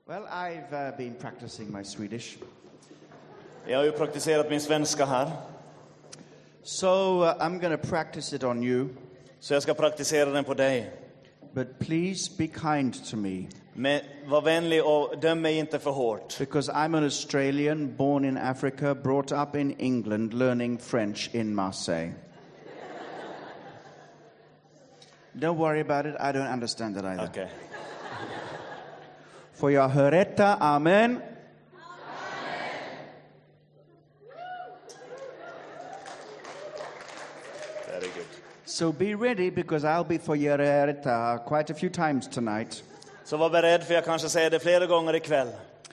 Well, I've been practicing my Swedish. Jag har ju praktiserat min svenska här. So I'm going to practice it on you. Så jag ska praktisera den på dig. But please be kind to me. Men var vänlig och döm mig inte för hårt. Because I'm an Australian, born in Africa, brought up in England, learning French in Marseille. Don't worry about it, I don't understand it either. Okay. Får jag höra amen? Very good. So be ready because I'll be for your höra quite a few times tonight. Så var beredd för jag kanske säger det flera gånger ikväll.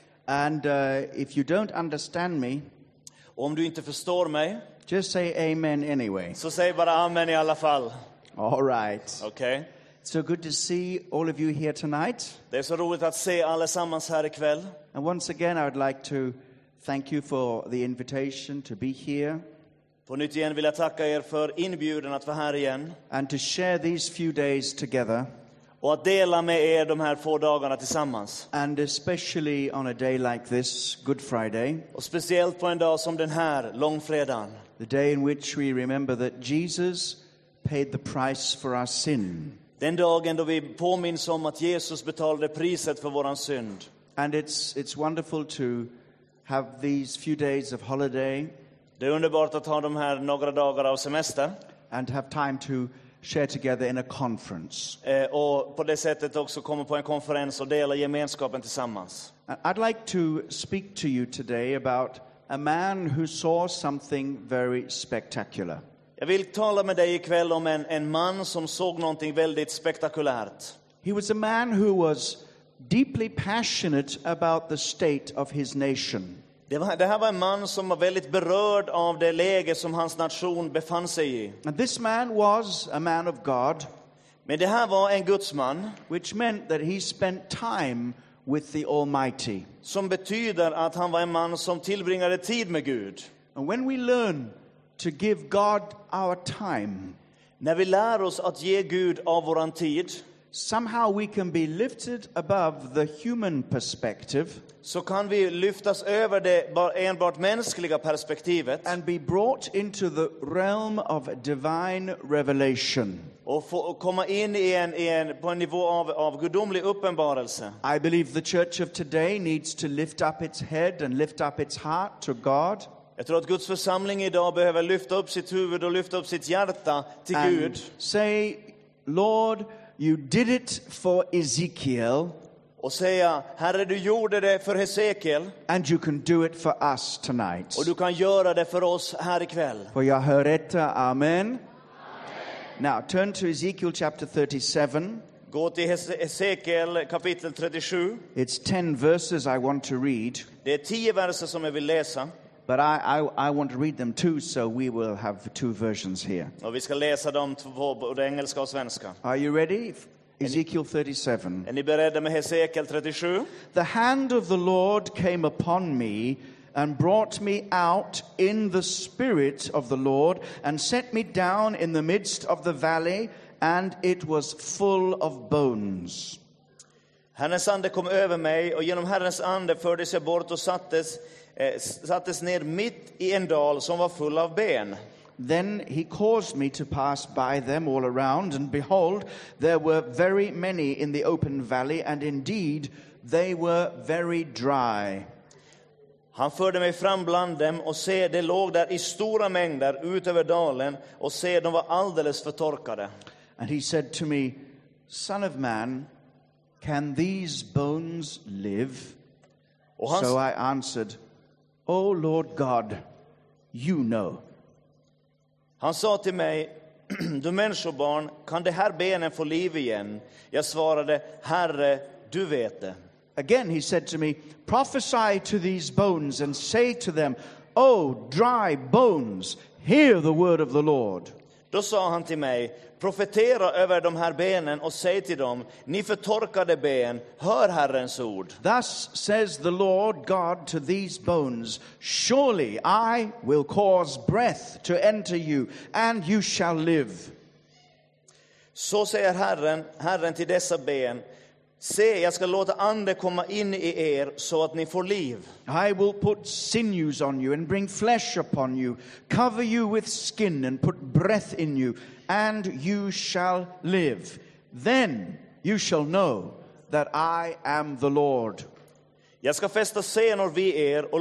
And if you don't understand me, Och om du inte förstår mig, just say amen anyway. så säg bara amen i alla fall. All right. Okej? So good to see all of you here tonight. Det är så roligt att se allesammans här ikväll. And once again, I would like to thank you for the invitation to be here På nytt igen vill jag tacka er för inbjudan att vara här igen. and to share these few days together, Och att dela med er de här 2 dagarna tillsammans. and especially on a day like this, Good Friday, Och speciellt på en dag som den här, långfredagen. the day in which we remember that Jesus paid the price for our sin. Den dagen då vi påminns om att Jesus betalade priset för våran synd. And it's wonderful to have these few days of holiday Det är underbart att ha de här några dagar av semester. and have time to share together in a conference. Och på det sättet också komma på en konferens och dela gemenskapen tillsammans. And I'd like to speak to you today about a man who saw something very spectacular. Jag vill tala med dig ikväll om en man som såg någonting väldigt spektakulärt. He was a man who was deeply passionate about the state of his nation. Det här var en man som var väldigt berörd av det läge som hans nation befann sig i. And this man was a man of God, Men det här var en gudsman which meant that he spent time with the Almighty. som betyder att han var en man som tillbringade tid med Gud. And when we learn to give God our time, När vi lär oss att ge Gud av våran tid, somehow we can be lifted above the human perspective så kan vi lyftas över det enbart mänskliga perspektivet and be brought into the realm of divine revelation. och få komma in på en nivå av gudomlig uppenbarelse. I believe the church of today needs to lift up its head and lift up its heart to God Jag tror att Guds församling idag behöver lyfta upp sitt huvud och lyfta upp sitt hjärta till Gud. and say, Lord, you did it for Ezekiel Och säga, Herre, du gjorde det för Hesekiel and you can do it for us tonight. och du kan göra det för oss här ikväll. Får jag höra amen? Now turn to Ezekiel chapter 37. Gå till Hesekiel kapitel 37. It's 10 verses I want to read, Det är 10 verser som jag vill läsa. but I want to read them too, so we will have 2 versions here. Och vi ska läsa dem på både engelska och svenska. Are you ready? Ezekiel 37. Är ni beredda med Hesekiel 37? The hand of the Lord came upon me and brought me out in the spirit of the Lord and set me down in the midst of the valley, and it was full of bones. Herrens ande kom över mig och genom Herrens ande fördes jag bort och sattes ner mitt i en dal som var full av ben. Then he caused me to pass by them all around, and behold, there were very many in the open valley, and indeed they were very dry. Han förde mig fram bland dem och se, det låg där i stora mängder ut över dalen och se, de var alldeles förtorkade. And he said to me, Son of man, can these bones live? So I answered, O Lord God, you know. Han sa till mig, du människobarn, kan det här benen få liv igen? Jag svarade, Herre, du vet det. Again he said to me, prophesy to these bones and say to them, O dry bones, hear the word of the Lord. Då sa han till mig, profetera över de här benen och säg till dem, ni förtorkade ben, hör Herrens ord. Thus says the Lord God to these bones, surely I will cause breath to enter you, and you shall live. Så säger Herren till dessa ben, Se, jag ska låta ande komma in i er så att ni får liv. I will put sinews on you and bring flesh upon you, cover you with skin and put breath in you, and you shall live. Then you shall know that I am the Lord. Jag ska fästa senor vid er och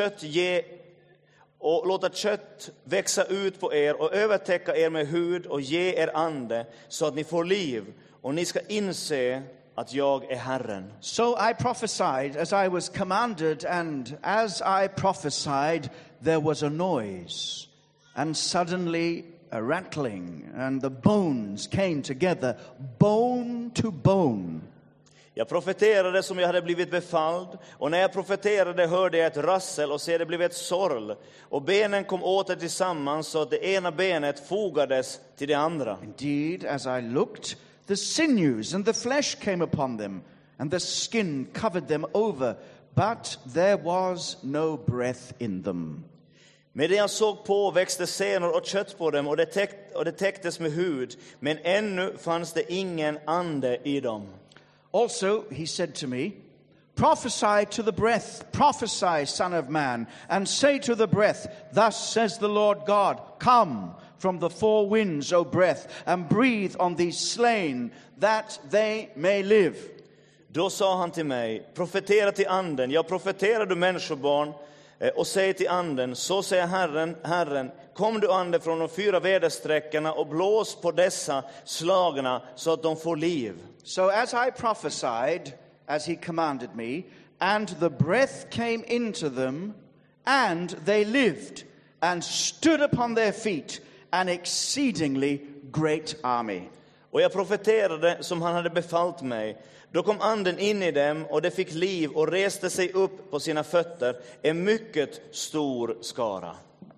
låta kött växa ut på er och övertäcka er med hud och ge er ande så att ni får liv, och ni ska inse att jag är Herren. So I prophesied as I was commanded, and as I prophesied there was a noise, and suddenly a rattling, and the bones came together, bone to bone. Jag profeterade som jag hade blivit befalld, och när jag profeterade hörde jag ett rassel och se det blev ett sorl, och benen kom åter tillsammans så att det ena benet fogades till det andra. Indeed, as I looked, the sinews and the flesh came upon them, and the skin covered them over, but there was no breath in them. Medan jag såg på växte senor och kött på dem, och det täcktes med hud, men ännu fanns det ingen ande i dem. Also, he said to me, prophesy to the breath, prophesy, son of man, and say to the breath, thus says the Lord God, come from the four winds, O breath, and breathe on these slain, that they may live. Då sa han till mig, profetera till anden, jag profeterar du människobarn, och säg till anden, så säger Herren, kom du ande från de 4 vädersträckorna och blås på dessa slagna så att de får liv. So as I prophesied, as he commanded me, and the breath came into them, and they lived, and stood upon their feet, an exceedingly great army. Och jag profeterade som han hade befallt mig. Då kom anden in i dem, och det fick liv och reste sig upp på sina fötter, en mycket stor skara.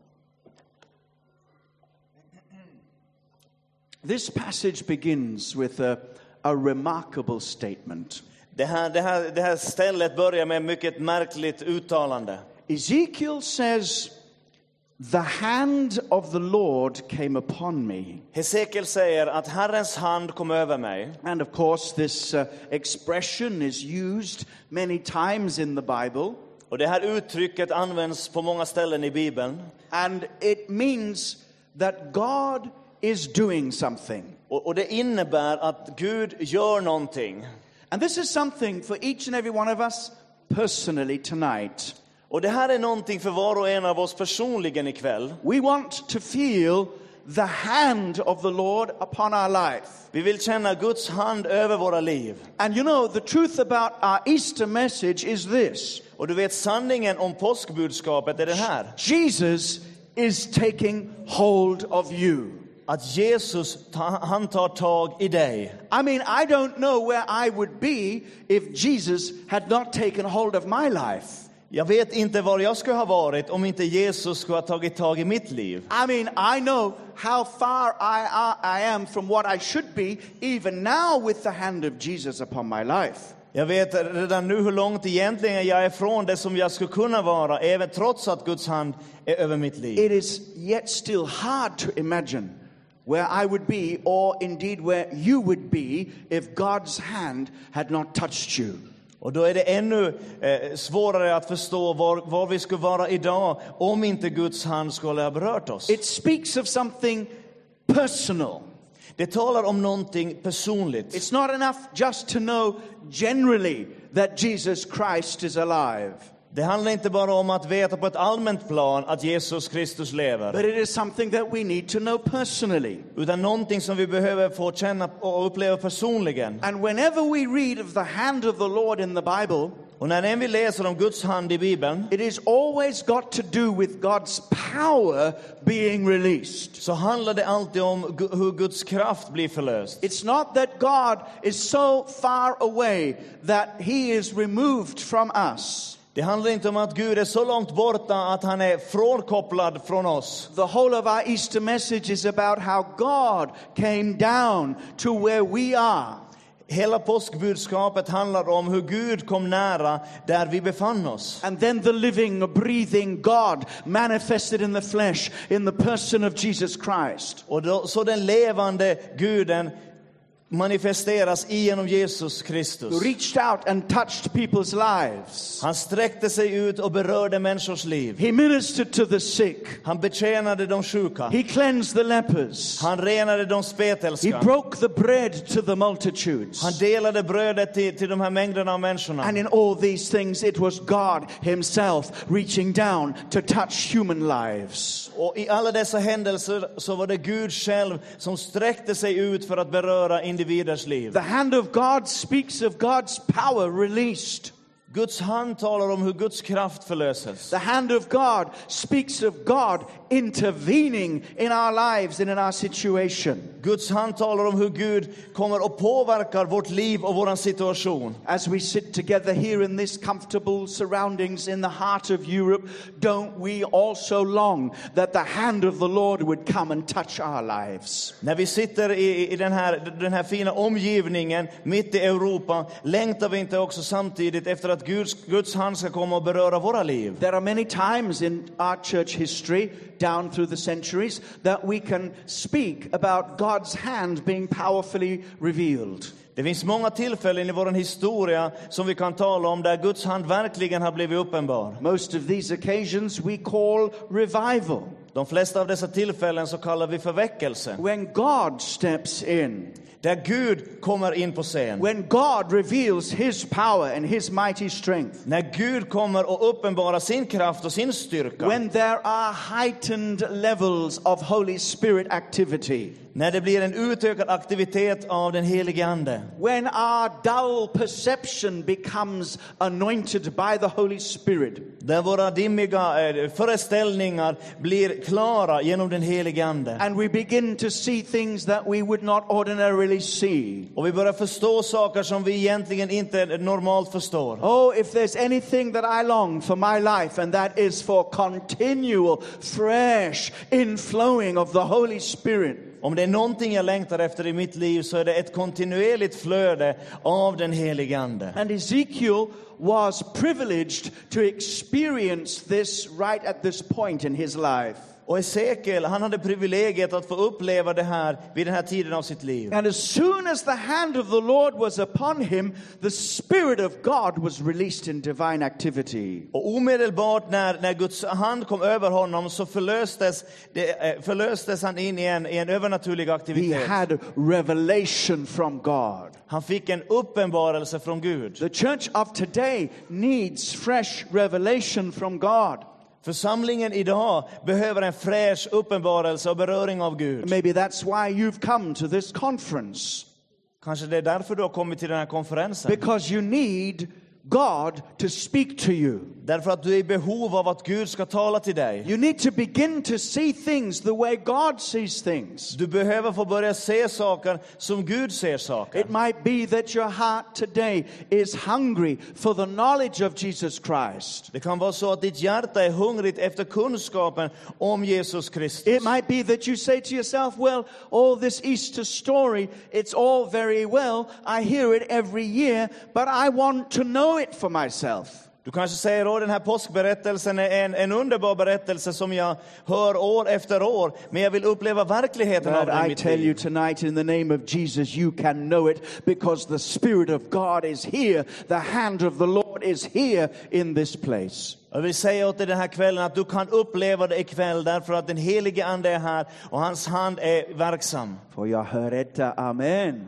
This passage begins with a remarkable statement. Det här stället börjar med ett mycket märkligt uttalande. Ezekiel says, the hand of the Lord came upon me. Hesekiel säger att Herrens hand kom över mig. And of course this expression is used many times in the Bible. Och det här uttrycket används på många ställen i Bibeln. And it means that God is doing something. Och det innebär att Gud gör någonting. And this is something for each and every one of us personally tonight. Och det här är någonting för var och en av oss personligen ikväll. We want to feel the hand of the Lord upon our life. Vi vill känna Guds hand över våra liv. And you know, the truth about our Easter message is this. Och du vet, sanningen om påskbudskapet är den här. Jesus is taking hold of you. Att Jesus han tar tag i dig. I mean, I don't know where I would be if Jesus had not taken hold of my life. Jag vet inte var jag skulle ha varit om inte Jesus skulle ha tagit tag i mitt liv. I mean, I know how far I am from what I should be, even now with the hand of Jesus upon my life. Jag vet redan nu hur långt egentligen jag är från det som jag skulle kunna vara, även trots att Guds hand är över mitt liv. It is yet still hard to imagine where I would be, or indeed where you would be, if God's hand had not touched you. Och då är det ännu svårare att förstå var vi skulle vara idag om inte Guds hand skulle ha berört oss. It speaks of something personal. Det talar om någonting personligt. It's not enough just to know generally that Jesus Christ is alive. Det handlar inte bara om att veta på ett allmänt plan att Jesus Kristus lever. But it is something that we need to know personally. Utan någonting som vi behöver få känna och uppleva personligen. And whenever we read of the hand of the Lord in the Bible, och när vi läser om Guds hand i Bibeln, it is always got to do with God's power being released. Så handlar det alltid om hur Guds kraft blir förlöst. It's not that God is so far away that he is removed from us. Det handlar inte om att Gud är så långt borta att han är frånkopplad från oss. The whole of our Easter message is about how God came down to where we are. Hela påskbudskapet handlar om hur Gud kom nära där vi befann oss. And then the living, breathing God manifested in the flesh in the person of Jesus Christ. Och då, så den levande Guden manifesteras genom Jesus Kristus. reached out and touched people's lives. Han sträckte sig ut och berörde människors liv. He ministered to the sick. Han betjänade de sjuka. He cleansed the lepers. Han renade de He spetälska. broke the bread to the multitudes. Han delade brödet till de här mängderna av människorna. And in all these things, it was God himself reaching down to touch human lives. Och i alla dessa händelser så var det Gud själv som sträckte sig ut för att beröra individers liv. The hand of God speaks of God's power released. Guds hand talar om hur Guds kraft förlöses. The hand of God speaks of God intervening in our lives and in our situation. Guds hand talar om hur Gud kommer och påverkar vårt liv och våran situation. As we sit together here in this comfortable surroundings in the heart of Europe, don't we also long that the hand of the Lord would come and touch our lives? När vi sitter i den här fina omgivningen mitt i Europa, längtar vi inte också samtidigt efter att Guds hand ska komma och beröra våra liv? There are many times in our church history, down through the centuries, that we can speak about God's hand being powerfully revealed. Det finns många tillfällen i vår historia som vi kan tala om där Guds hand verkligen har blivit uppenbar. Most of these occasions we call revival. De flesta av dessa tillfällen så kallar vi för väckelse. When God steps in. Där Gud kommer in på scen. When God reveals his power and his mighty strength. När Gud kommer och uppenbarar sin kraft och sin styrka. When there are heightened levels of Holy Spirit activity. När det blir en utökad aktivitet av den helige Ande. When our dull perception becomes anointed by the Holy Spirit. Där våra dimmiga föreställningar blir klara genom den helige Ande. And we begin to see things that we would not ordinarily see. Och vi börjar förstå saker som vi egentligen inte normalt förstår. Oh, if there's anything that I long for my life, and that is for continual, fresh inflowing of the Holy Spirit. Om det är någonting jag längtar efter i mitt liv så är det ett kontinuerligt flöde av den helige Ande. And Ezekiel was privileged to experience this right at this point in his life. Och Ezekiel, han hade privilegiet att få uppleva det här vid den här tiden av sitt liv. And as soon as the hand of the Lord was upon him, the Spirit of God was released in divine activity. Och omedelbart när Guds hand kom över honom så förlöstes han in i en övernaturlig He aktivitet. had revelation from God. Han fick en uppenbarelse från Gud. The church of today needs fresh revelation from God. Församlingen idag behöver en fräsch uppenbarelse och beröring av Gud. Maybe that's why you've come to this conference. Kanske det är därför du har kommit till den här konferensen. Because you need God to speak to you. Därför att du är i behov av att Gud ska tala till dig. You need to begin to see things the way God sees things. Du behöver få börja se saker som Gud ser saker. It might be that your heart today is hungry for the knowledge of Jesus Christ. Det kan vara så att ditt hjärta är hungrigt efter kunskapen om Jesus Kristus. It might be that you say to yourself, well, all this Easter story, it's all very well. I hear it every year, but I want to know it for myself. Du kanske säger att den här påskberättelsen är en underbar berättelse som jag hör år efter år, men jag vill uppleva verkligheten av But den i I mitt tell you liv. tonight, in the name of Jesus, you can know it because the Spirit of God is here. The hand of the Lord is here in this place. Jag vill säga åt dig den här kvällen att du kan uppleva det ikväll därför att den helige Ande är här och hans hand är verksam. For jag hör detta, amen.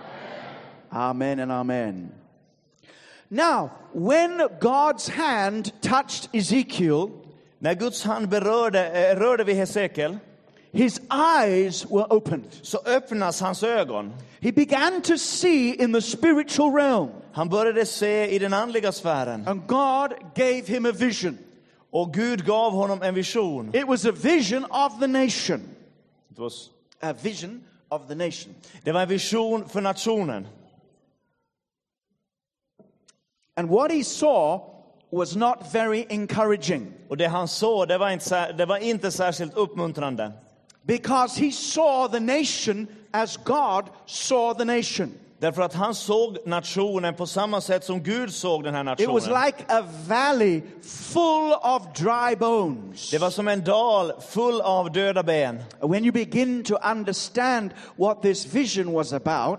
Amen and amen. Now, when God's hand touched Ezekiel, När Guds hand rörde vid Hesekiel his eyes were opened. så öppnas hans ögon. He began to see in the spiritual realm. Han började se i den andliga sfären. And God gave him a vision. Och Gud gav honom en vision. It was a vision of the nation. It was, A vision of the nation. det var en vision för nationen. And what he saw was not very encouraging. Och det han såg, det var inte särskilt uppmuntrande. Because he saw the nation as God saw the nation. Därför att han såg nationen på samma sätt som Gud såg den här It was nationen. like a valley full of dry bones. Det var som en dal full av döda ben. When you begin to understand what this vision was about,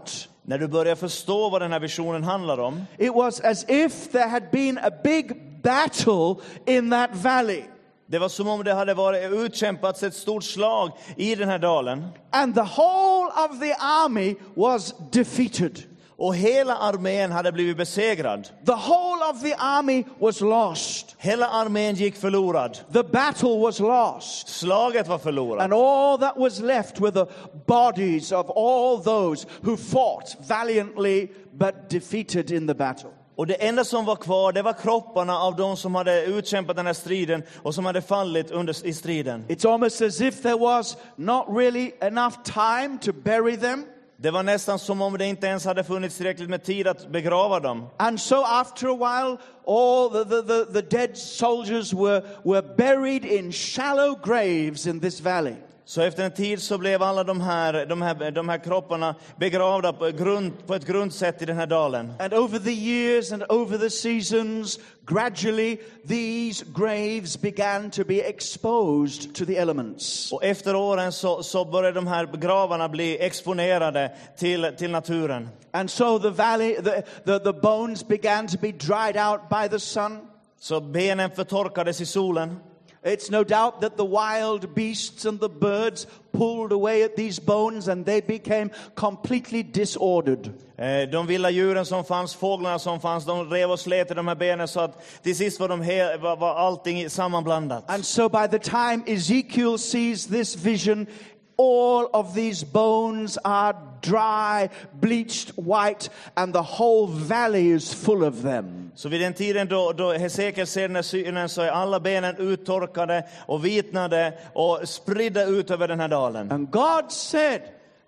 När du börjar förstå vad den här visionen handlar om, it was as if there had been a big battle in that valley. det var som om det hade varit utkämpats ett stort slag i den här dalen. And the whole of the army was defeated. Och hela armén hade blivit besegrad. The whole of the army was lost. Hela armén gick förlorad. The battle was lost. Slaget var förlorat. And all that was left were the bodies of all those who fought valiantly but defeated in the battle. Och det enda som var kvar, det var kropparna av de som hade utkämpat den här striden och som hade fallit i striden. It's almost as if there was not really enough time to bury them. Det var nästan som om det inte ens hade funnits tillräckligt med tid att begrava dem. And so after a while, all the dead soldiers were buried in shallow graves in this valley. Så efter en tid så blev alla de här kropparna begravda på ett grundsätt i den här dalen. And over the years and over the seasons, gradually these graves began to be exposed to the elements. Och efter åren så började de här gravarna bli exponerade till naturen. And so the valley, the bones began to be dried out by the sun. Så benen förtorkades i solen. It's no doubt that the wild beasts and the birds pulled away at these bones and they became completely disordered. De vilda djuren som fanns, fåglarna som fanns, de rev och slet i de här benen så att till sist var allting sammanblandat. And so by the time Ezekiel sees this vision, all of these bones are dry, bleached white, and the whole valley is full of them. Så vid den tiden då Hesekiel ser den här synen så är alla benen uttorkade och vitnade och spridda ut över den här dalen. And God said,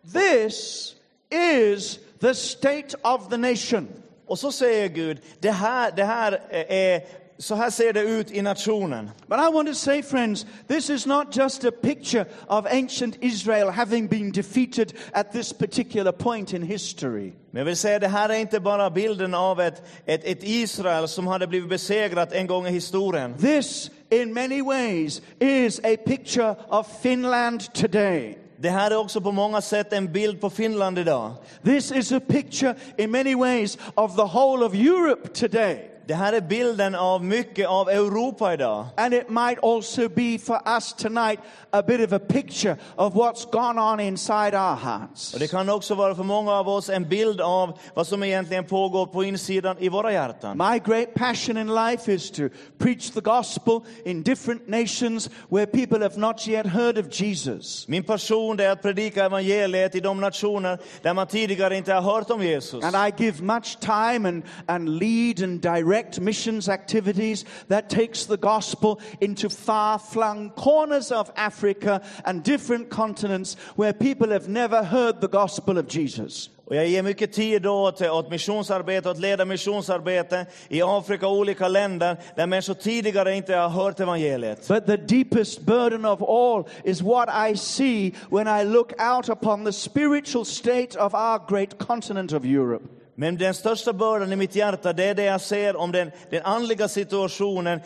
this is the state of the nation. Och så säger Gud, det här är så här ser det ut i nationen. But I want to say, friends, this is not just a picture of ancient Israel having been defeated at this particular point in history. Men jag vill säga, det här är inte bara bilden av ett Israel som hade blivit besegrat en gång i historien. This, in many ways, is a picture of Finland today. Det här är också på många sätt en bild på Finland idag. This is a picture, in many ways, of the whole of Europe today. Det här är bilden av mycket av Europa idag. And it might also be for us tonight a bit of a picture of what's gone on inside our hearts. Och det kan också vara för många av oss en bild av vad som egentligen pågår på insidan i våra hjärtan. My great passion in life is to preach the gospel in different nations where people have not yet heard of Jesus. Min passion är att predika evangeliet i de nationer där man tidigare inte har hört om Jesus. And I give much time and lead and direct missions activities that takes the gospel into far-flung corners of Africa and different continents where people have never heard the gospel of Jesus. Och jag ger mycket tid åt missionsarbete, åt leda missionsarbete i Afrika och olika länder där människor tidigare inte har hört evangeliet. But the deepest burden of all is what I see when I look out upon the spiritual state of our great continent of Europe. Men den största bördan i mitt hjärta, det är det jag ser om den andliga situationen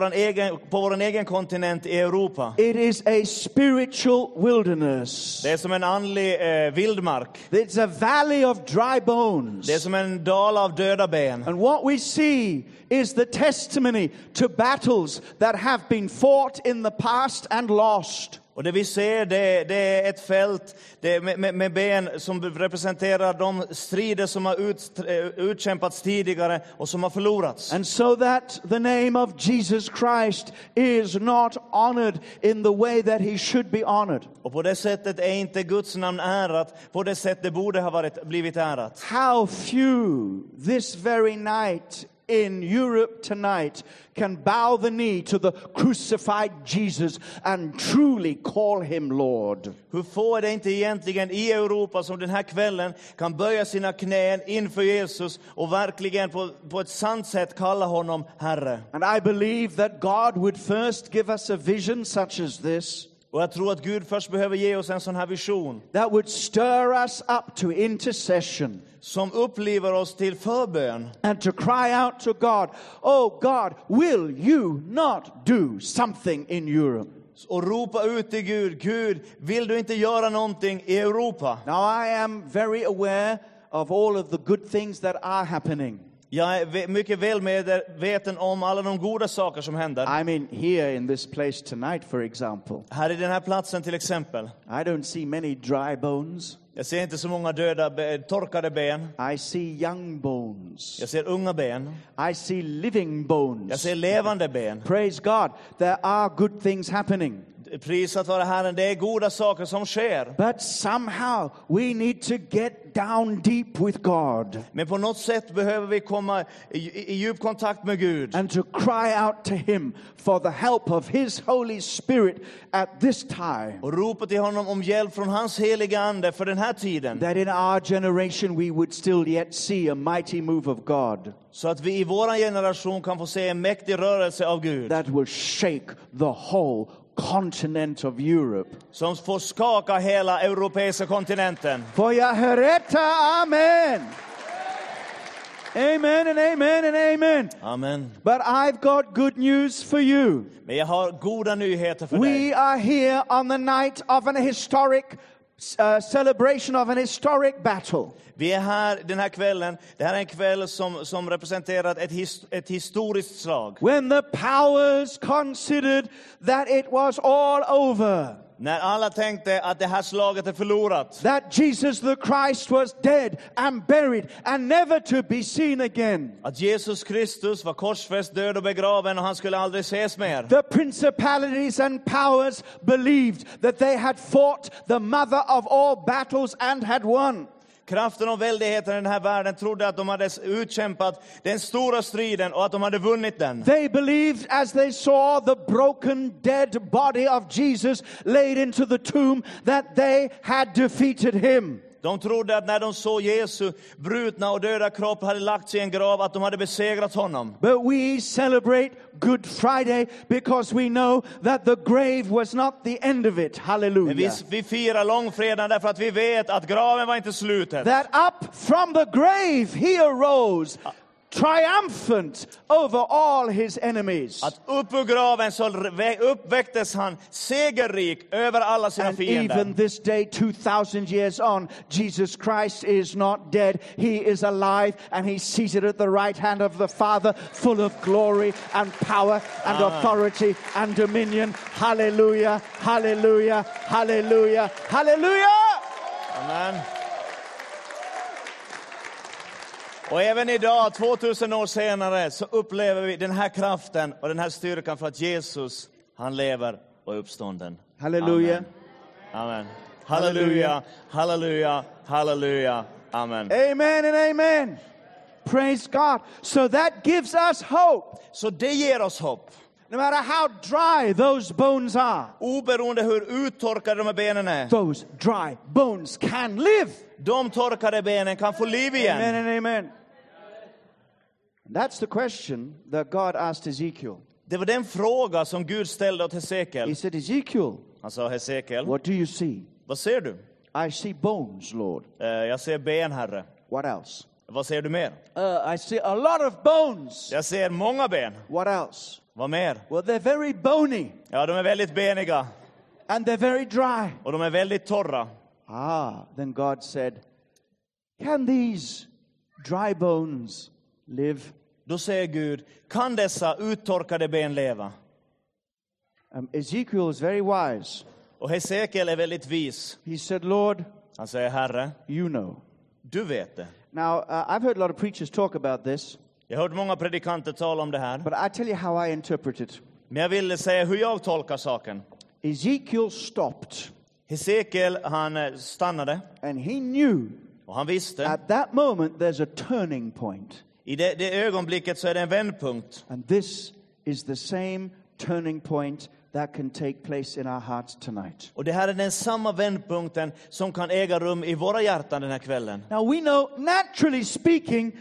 på vår egen kontinent i Europa. It is a spiritual wilderness. Det är som en andlig vildmark. It's a valley of dry bones. Det är som en dal av döda ben. And what we see is the testimony to battles that have been fought in the past and lost. Och det vi ser, det är ett fält med ben som representerar de strider som har utkämpats tidigare och som har förlorats. And so that the name of Jesus Christ is not honored in the way that he should be honored. Och på det sättet är inte Guds namn ärat på det sätt det borde ha blivit ärat. How few this very night in Europe tonight can bow the knee to the crucified Jesus and truly call him Lord. Hur få är det inte egentligen i Europa som den här kvällen kan böja sina knän inför Jesus och verkligen på ett sant sätt kalla honom Herre. And I believe that God would first give us a vision such as this. Och jag tror att Gud först behöver ge oss en sån här vision. That would stir us up to intercession. Som upplivar oss till förbön. And to cry out to God, oh God, will you not do something in Europe? Och ropa ut till Gud, Gud, vill du inte göra någonting i Europa? Now I am very aware of all of the good things that are happening. Jag är mycket väl medveten om alla de goda saker som händer. I mean, here in this place tonight, for example, Här i den här platsen till exempel. I don't see many dry bones. Jag ser inte så många torkade ben. I see young bones. Jag ser unga ben. I see living bones. Jag ser levande ben. Praise God, there are good things happening. Prisat vare Herren, det är goda saker som sker. But somehow we need to get down deep with God. Men på något sätt behöver vi komma i djup kontakt med Gud. And to cry out to him for the help of his Holy Spirit at this time. Och ropa till honom om hjälp från hans heliga ande för den här tiden. That in our generation we would still yet see a mighty move of God. Så att vi i vår generation kan få se en mäktig rörelse av Gud. That will shake the whole continent of Europe. Som får skaka hela europeiska kontinenten. For jag hör detta, amen. Amen and amen and amen. Amen. But I've got good news for you. Men jag har goda nyheter för dig. We are here on the night of an historic celebration of an historic battle. Vi är här den här kvällen. Det här är en kväll som representerar ett historiskt slag. When the powers considered that it was all over. När alla tänkte att det här slaget är förlorat. That Jesus the Christ was dead and buried and never to be seen again. Att Jesus Kristus var korsfäst, död och begraven och han skulle aldrig ses mer. The principalities and powers believed that they had fought the mother of all battles and had won. Kraften och väldigheten i den här världen trodde att de hade utkämpat den stora striden och att de hade vunnit den. They believed as they saw the broken dead body of Jesus laid into the tomb that they had defeated him. De trodde att när de såg Jesu brutna och döda kropp hade lagts i en grav att de hade besegrat honom. But we celebrate Good Friday because we know that the grave was not the end of it. Hallelujah. Men vi firar långfredagen därför att vi vet att graven var inte slutet. That up from the grave he arose triumphant over all his enemies. Att upp ur graven så uppväcktes han segerrik över alla sina And fiender. even this day 2000 years on, Jesus Christ is not dead. He is alive and he's seated at the right hand of the Father, full of glory and power and authority and dominion. Hallelujah, hallelujah, hallelujah, hallelujah. Amen. Och även idag, 2000 år senare, så upplever vi den här kraften och den här styrkan för att Jesus, han lever och är uppstånden. Hallelujah. Amen. Amen. Halleluja, halleluja, halleluja. Amen. Amen and amen. Praise God. So that gives us hope. Så det ger oss hopp. No matter how dry those bones are. Oberoende hur uttorkade de här benen är. Those dry bones can live. De torkade benen kan få liv igen. Amen and amen. That's the question that God asked Ezekiel. Det var den fråga som Gud ställde åt Hesekiel. He said, Ezekiel, Han sa, Hesekiel, what do you see? vad ser du? I see bones, Lord. Jag ser ben, Herre. What else? Vad ser du mer? I see a lot of bones. Jag ser många ben. What else? Vad mer? Well, they're very bony Ja, de är väldigt beniga. and they're very dry. Och de är väldigt torra. Then God said, can these dry bones live? Då säger Gud, kan dessa uttorkade ben leva? Ezekiel is very wise. Och Hesekiel är väldigt vis. He said, Lord, Han säger, Herre, you know. du vet det. Now, I've heard a lot of preachers talk about this, Jag har hört många predikanter tala om det här. but I tell you how I interpret it. Men jag vill säga hur jag tolkar saken. Ezekiel stopped, Hesekiel, han stannade. and he knew Och han visste, at that moment there's a turning point. i det ögonblicket så är det en vändpunkt. And this is the same turning point that can take place in our hearts tonight. Och det här är den samma vändpunkten som kan äga rum i våra hjärtan den här kvällen. Now we know, naturally speaking,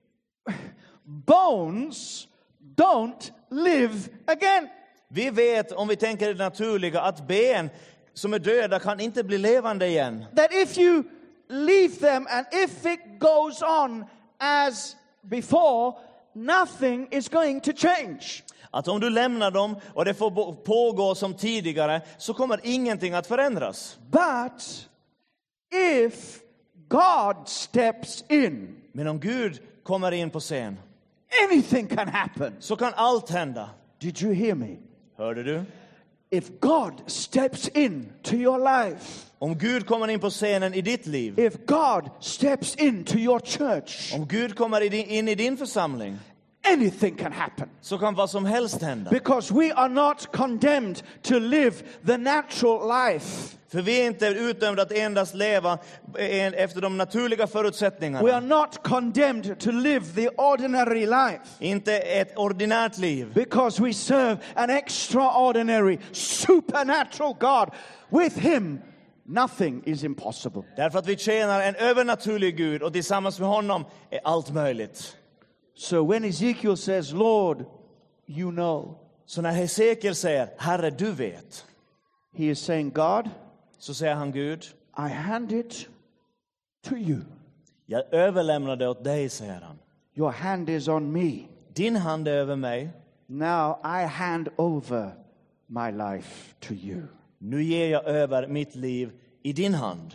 bones don't live again. Vi vet, om vi tänker det naturliga, att ben som är döda kan inte bli levande igen. That if you leave them and if it goes on as before, nothing is going to change. Att om du lämnar dem och det får pågå som tidigare så kommer ingenting att förändras. But if God steps in, Men om Gud kommer in på scen, anything can happen. så kan allt hända. Did you hear me? Hörde du? If God steps in to your life, Om Gud kommer in på scenen i ditt liv, if God steps into your church, om Gud kommer in i din församling, anything can happen. så kan vad som helst hända. Because we are not condemned to live the natural life. För vi är inte utdömda att endast leva efter de naturliga We are förutsättningarna. not condemned to live the ordinary life. Inte ett ordinärt liv. Because we serve an extraordinary, supernatural God. With him, nothing is impossible. Därför att vi tjänar en övernaturlig Gud och tillsammans med honom är allt möjligt. So when Ezekiel says, Lord, you know, Så när Hesekiel säger, Herre, du vet, he is saying, God, så säger han, Gud, I hand it to you. jag överlämnar det åt dig, säger han. Your hand is on me. Din hand är över mig. Now I hand over my life to you. Nu ger jag över mitt liv i din hand.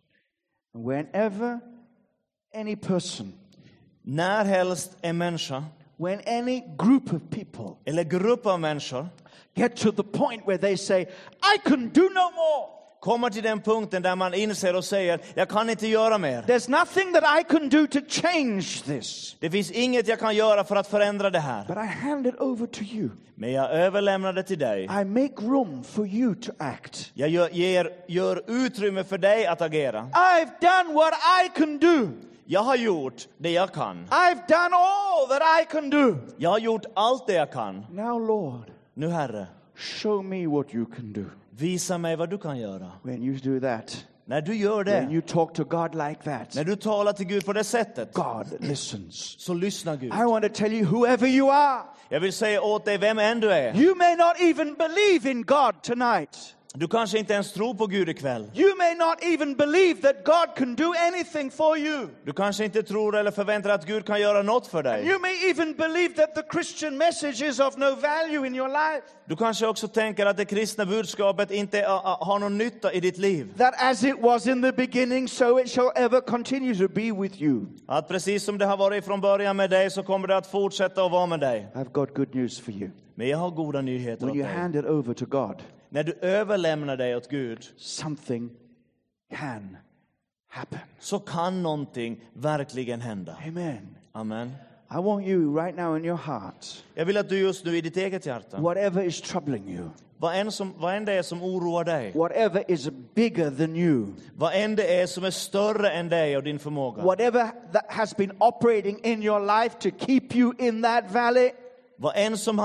Whenever any person, När helst en människa when any group of people eller grupp av människor get to the point where they say, I can do no more. kommer till den punkten där man inser och säger, jag kan inte göra mer. There's nothing that I can do to change this. Det finns inget jag kan göra för att förändra det här. But I hand it over to you. Men jag överlämnar det till dig. I make room for you to act. Jag gör utrymme för dig att agera. I've done what I can do. Jag har gjort det jag kan. I've done all that I can do. Jag har gjort allt det jag kan. Now, Lord, Nu, Herre, show me what you can do. visa mig vad du kan göra. When you do that, När du gör when det, you talk to God like that, när du talar till Gud på det sättet, God listens. så lyssna Gud. I want to tell you, whoever you are, Jag vill säga åt dig, vem än du är. you may not even believe in God tonight. Du kanske inte ens tror på Gud ikväll. You may not even believe that God can do anything for you. Du kanske inte tror eller förväntar att Gud kan göra något för dig. You may even believe that the Christian message is of no value in your life. Du kanske också tänker att det kristna budskapet inte har någon nytta i ditt liv. That as it was in the beginning, so it shall ever continue to be with you. Att precis som det har varit från början med dig, så kommer det att fortsätta att vara med dig. I've got good news for you. Men jag har goda nyheter When åt you dig. hand it over to God, När du överlämnar dig åt Gud, something can happen. så kan någonting verkligen hända. Amen. Amen. I want you right now in your heart, Jag vill att du just nu i ditt eget hjärta, whatever is troubling you, vad än det är som oroar dig, whatever is bigger than you, vad än det är som är större än dig och din förmåga, whatever that has been operating in your life to keep you in that valley, vad än som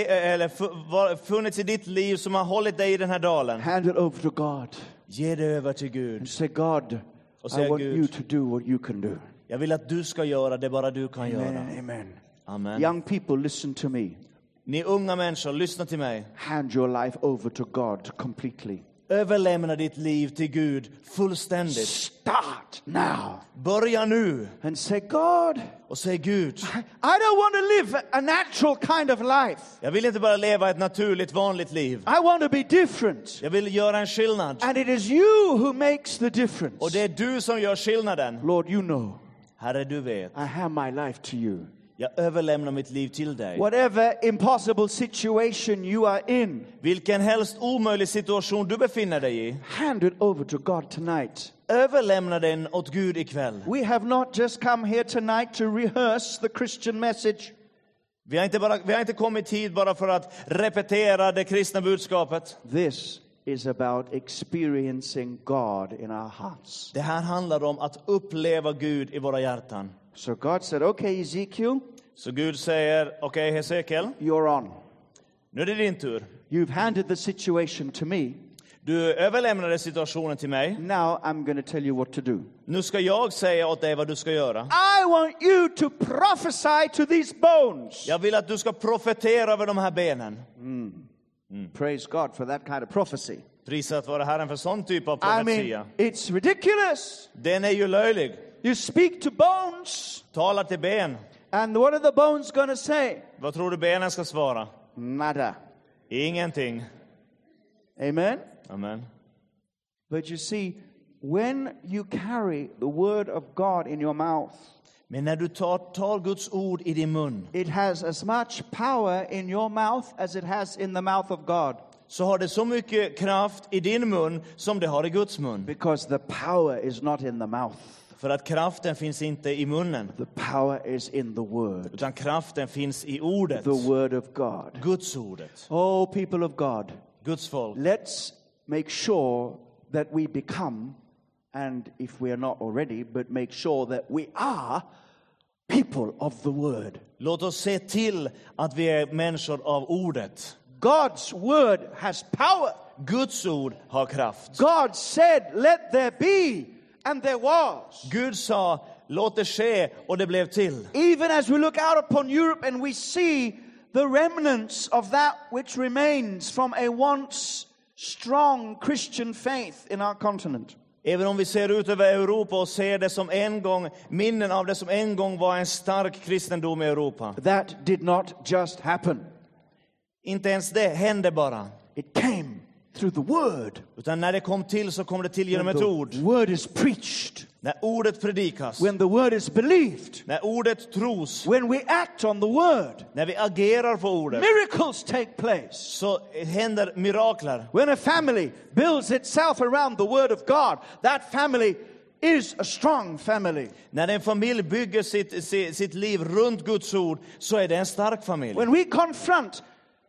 har funnits i ditt liv som har hållit dig i den här dalen, hand it over to God ge det över till Gud. and say, God, Och I säga, want Gud, you to do what you can do. jag vill att du ska göra det bara du kan Amen. göra. Amen. Amen. Young people, listen to me. Ni unga människor, lyssna till mig. Hand your life over to God completely. Överlämna ditt liv till Gud fullständigt. Start now Börja nu and say, God, och säg, Gud, I don't want to live a natural kind of life. jag vill inte bara leva ett naturligt vanligt liv. I want to be different. Jag vill göra en skillnad. And it is you who makes the difference. Och det är du som gör skillnaden. Lord, you know, Herre, du vet. I hand my life to you. Jag överlämnar mitt liv till dig. Whatever impossible situation you are in, Vilken helst omöjlig situation du befinner dig i, hand it over to God tonight. överlämna den åt Gud ikväll. We have not just come here tonight to rehearse the Christian message. Vi har inte kommit hit bara för att repetera det kristna budskapet. This is about experiencing God in our hearts. Det här handlar om att uppleva Gud i våra hjärtan. So God said, okay, Ezekiel, Så Gud säger, okej, Hesekiel, you're on. nu är det din tur. You've handed the situation to me. Du överlämnade situationen till mig. Now I'm going to tell you what to do. Nu ska jag säga åt dig vad du ska göra. I want you to prophesy to these bones. Jag vill att du ska profetera över de här benen. Praise God for that kind of prophecy. Prisat vare Herren för sån typ av I mean, profetia. it's ridiculous. Den är ju löjlig. You speak to bones, Talar till ben. and what are the bones going to say? Vad tror du benen ska svara? Nada. Ingenting. Amen? Amen. But you see, when you carry the word of God in your mouth, Men när du tar Guds ord i din mun, it has as much power in your mouth as it has in the mouth of God. så har det så mycket kraft i din mun som det har i Guds mun. Because the power is not in the mouth. För att kraften finns inte i munnen, The power is in the word. utan kraften finns i ordet. The word of God. Guds ordet. Oh, people of God, Guds folk. let's make sure that we become, and if we are not already, but make sure that we are people of the word. Låt oss se till att vi är människor av ordet. God's word has power. Guds ord har kraft. God said, let there be, and there was. Gud sa, låt det ske, och det blev till. Even as we look out upon Europe and we see the remnants of that which remains from a once strong Christian faith in our continent. Även om vi ser ut över Europa och ser det som en gång, minnen av det som en gång var en stark kristendom i Europa. That did not just happen. Inte ens det hände bara. It came through the word. Utan när det kom till så kom det till genom When ett the ord. word is preached. När ordet predikas. When the word is believed. När ordet tros. When we act on the word. När vi agerar på ordet. Miracles take place. Så händer mirakler. When a family builds itself around the word of God, that family is a strong family. När en familj bygger sitt liv runt Guds ord, så är det en stark familj. When we confront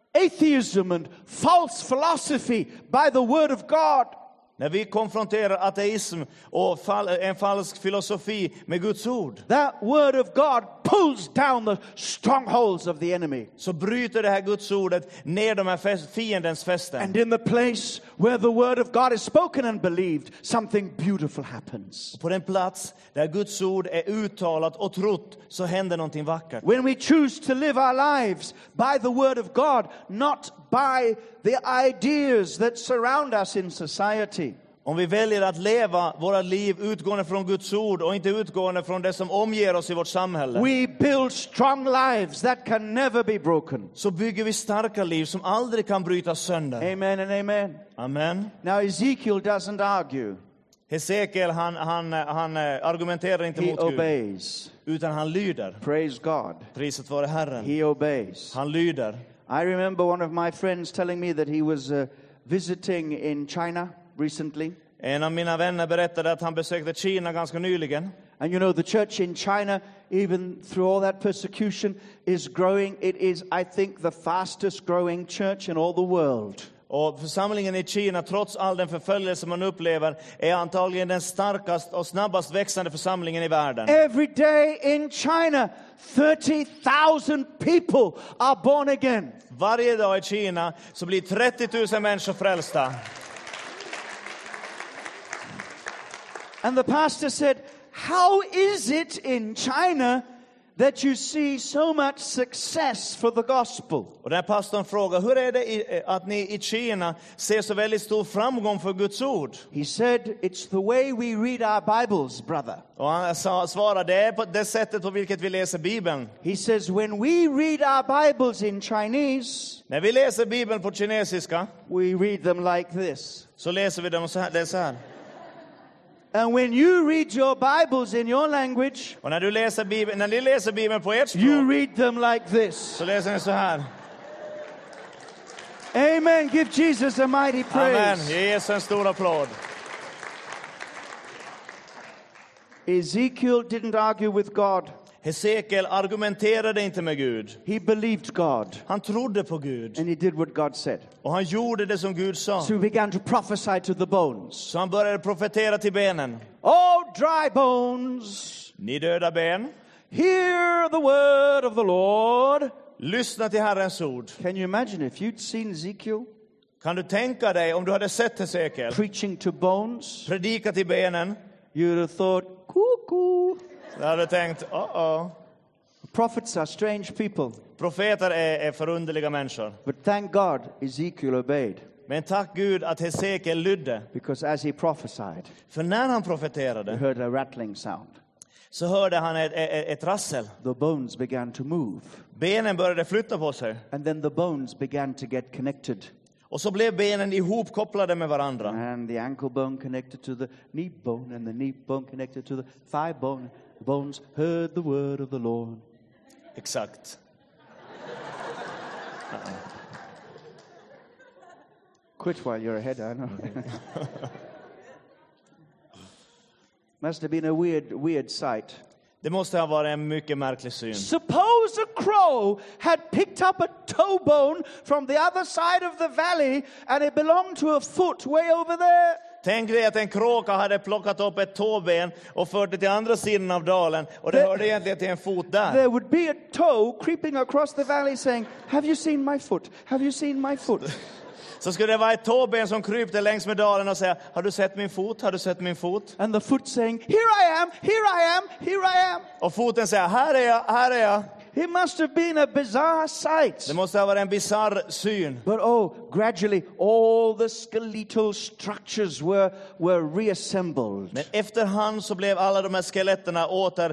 atheism and false philosophy by the word of God, När vi konfronterar ateism och en falsk filosofi med Guds ord, that word of God pulls down the strongholds of the enemy. så bryter det här Guds ordet ner de här fiendens fästen. And in the place where the word of God is spoken and believed, something beautiful happens. På den plats där Guds ord är uttalat och trott, så händer någonting vackert. When we choose to live our lives by the word of God, not by the ideas that surround us in society. Om vi väljer att leva våra liv utgående från Guds ord och inte utgående från det som omger oss i vårt samhälle, We build strong lives that can never be broken. så bygger vi starka liv som aldrig kan brytas sönder. Amen and amen. Amen. Now Ezekiel doesn't argue. Hesekiel han argumenterar inte He mot Gud, obeys. utan han lyder. Praise God. Priset vare Herren. He obeys. Han lyder. I remember one of my friends telling me that he was visiting in China recently. En av mina vänner berättade att han besökte Kina ganska nyligen. And you know, the church in China, even through all that persecution, is growing. It is, I think, the fastest growing church in all the world. Och församlingen i Kina, trots all den förföljelse man upplever, är antagligen den starkast och snabbast växande församlingen i världen. Every day in China, 30,000 people are born again. Varje dag i Kina så blir 30 000 människor frälsta. And the pastor said, how is it in China that you see so much success for the gospel? Och den här pastorn frågar, hur är det att ni i Kina ser så väldigt stor framgång för Guds ord? He said, it's the way we read our Bibles, brother. Och han svarade, det är på det sättet på vilket vi läser Bibeln. He says, when we read our Bibles in Chinese, När vi läser Bibeln på kinesiska, we read them like this. så läser vi dem så här, det är så här. And when you read your Bibles in your language, Och när ni läser Bibeln på ert you språk, read them like this. så läser ni så här. Amen. Give Jesus a mighty Amen. praise. Ge Jesus en stor applåd. Ezekiel didn't argue with God. Hesekiel argumenterade inte med Gud. He believed God. Han trodde på Gud. And he did what God said. Och han gjorde det som Gud sa. So he began to prophesy to the bones. Så han började profetera till benen. Oh, dry bones, Ni döda ben, hear the word of the Lord. lyssna till Herrens ord. Can you imagine if you'd seen Ezekiel Kan du tänka dig om du hade sett Hesekiel preaching to bones? predika till benen? You'd have thought, cuckoo. Så hade du tänkt, Prophets are strange people. profeter är förunderliga människor. But thank God Ezekiel obeyed. Men tack Gud att Hesekiel lydde. Because as he prophesied, För när han he profeterade heard a rattling sound. så hörde han ett rassel. The bones began to move. Benen började flytta på sig. And then the bones began to get connected. Och så blev benen ihopkopplade med varandra. And the ankle bone connected to the knee bone, and the knee bone connected to the thigh bone. The bones heard the word of the Lord. Exakt. Quit while you're ahead, I know. Must have been a weird sight. Det måste ha varit en mycket märklig syn. Suppose a crow had picked up a toe bone from the other side of the valley and it belonged to a foot way over there. Tänk dig att en kråka hade plockat upp ett tåben och fört det till andra sidan av dalen. Och det hörde egentligen till en fot där. There would be a toe creeping across the valley saying, "Have you seen my foot? Have you seen my foot?" Så skulle det vara ett tåben som krypte längs med dalen och säga, har du sett min fot? Har du sett min fot? And the foot saying, "Here I am, here I am, here I am." Och foten säger, här är jag, här är jag. It must have been a bizarre sight. Det måste ha varit en bizarr syn. But gradually all the skeletal structures were reassembled. Men efterhand så blev alla de här skeletterna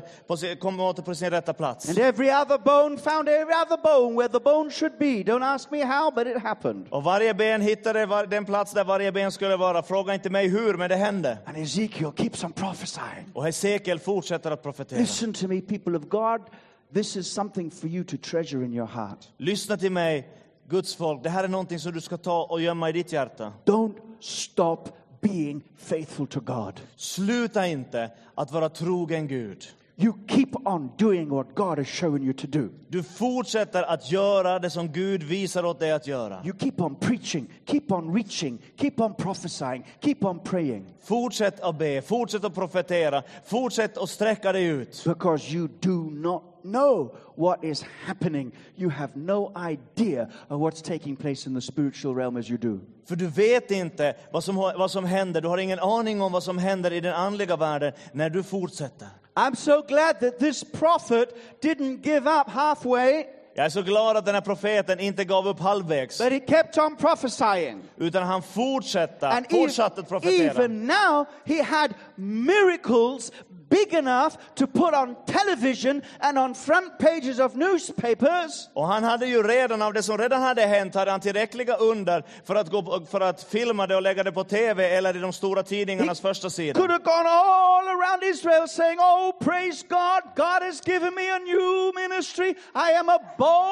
kom åter på sin rätta plats. And every other bone found every other bone where the bone should be. Don't ask me how, but it happened. Och varje ben hittade den plats där varje ben skulle vara. Fråga inte mig hur, men det hände. And Ezekiel keeps on prophesying. Och Hesekiel fortsätter att profetera. Listen to me, people of God. This is something for you to treasure in your heart. Lyssna till mig, Guds folk. Det här är någonting som du ska ta och gömma i ditt hjärta. Don't stop being faithful to God. Sluta inte att vara trogen Gud. You keep on doing what God has shown you to do. Du fortsätter att göra det som Gud visar åt dig att göra. You keep on preaching, keep on reaching, keep on prophesying, keep on praying. Fortsätt att be, fortsätt att profetera, fortsätt att sträcka dig ut. Because you do not know what is happening. You have no idea of what's taking place in the spiritual realm as you do. För du vet inte vad som händer. Du har ingen aning om vad som händer i den andliga världen när du fortsätter. I'm so glad that this prophet didn't give up halfway. Jag är så glad att den här profeten inte gav upp halvvägs. But he kept on prophesying. Utan han fortsatte att profetera. Even now he had miracles big enough to put on television and on front pages of newspapers. Och han hade ju redan av det som redan hade hänt hade han tillräckliga under för att filma det och lägga det på TV eller i de stora tidningarnas första sida. Could have gone all around Israel saying, "Oh, praise God, God has given me a new ministry. I am a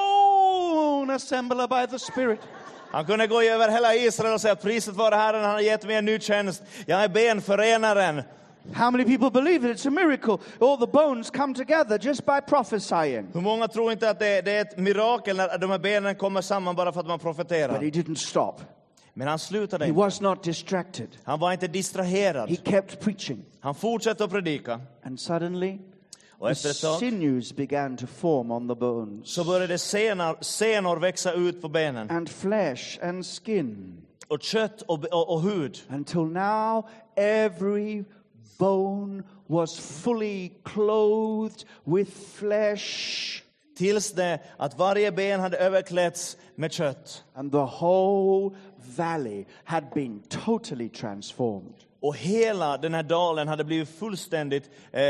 bone assembler by the Spirit." Han kunde gå över hela Israel och säga, priset vare Herren, han har gett mig en ny tjänst. Jag är benförenaren. How many people believe it? It's a miracle. All the bones come together just by prophesying. Hur många tror inte att det är ett mirakel när de här benen kommer samman bara för att man profeterar? But he didn't stop. Men han slutade He inte. was not distracted. Han var inte distraherad. He kept preaching. Han fortsatte att predika. And suddenly, Och the efter ett tag sinews began to form on the bones. så började senor växa ut på benen. And flesh and skin. Och kött och hud. Until now, every bone was fully clothed with flesh. Tills det att varje ben hade överklätts med kött. And the whole valley had been totally transformed. Och hela den här dalen hade blivit fullständigt